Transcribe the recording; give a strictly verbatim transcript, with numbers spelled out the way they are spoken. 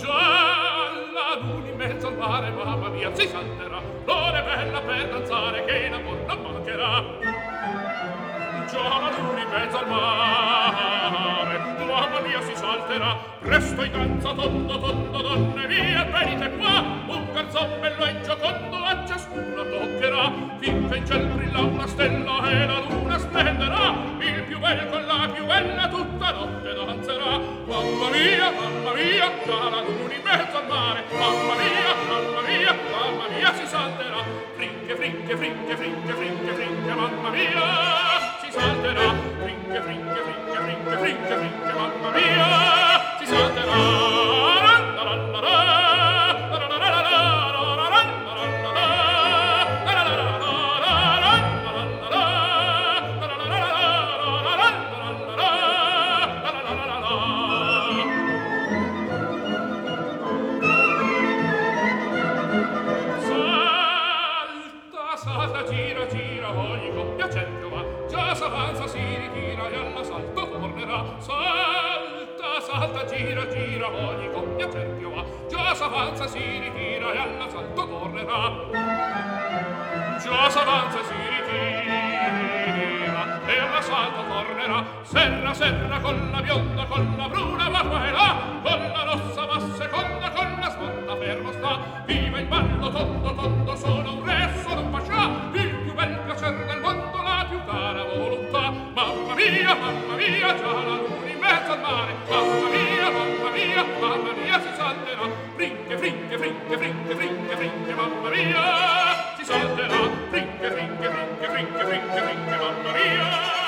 già la luna in mezzo al mare, mamma mia, si salterà, non è bella per danzare che in amor non mancherà. Già la luna in mezzo al mare, mamma mia, si salterà, presto in danza tondo tondo donne via, venite qua, un garzon bello e giocondo a ciascuna toccherà, finché in ciel brilla una stella e la luna splenderà, il più bel con la più bella tutta notte danzerà. Mamma mia, mamma mia, già la luna in mezzo al mare, mamma mia, mamma mia, mamma mia, si salterà, frinche, frinche, frinche, frinche, frinche, frinche, mamma mia, si salterà, frinche, frinche, frinche, frinche, frinche, frinche, mamma mia, si salterà. Salta, gira, gira, ogni coppia cerchio va, già s'avanza, si ritira e all'assalto tornerà. Salta, salta, gira, gira, ogni coppia cerchio va, già s'avanza, si ritira e all'assalto tornerà. Già s'avanza, si ritira e all'assalto tornerà. Serra, serra, con la bionda, con la bruna, va qua e là, con la rossa va seconda, con la smonta fermo sta. Viva il ballo, tondo, tondo, sono un re, sono un pascià, il più bel piacer del mondo, la più cara volontà. Mamma mia, mamma mia, già la luna in mezzo al mare, mamma mia, mamma mia, mamma mia, si salterà, frinche, frinche, frinche, frinche, frinche, frinche, mamma mia, si salterà, frinche, frinche, frinche, frinche, frinche, frinche, mamma mia.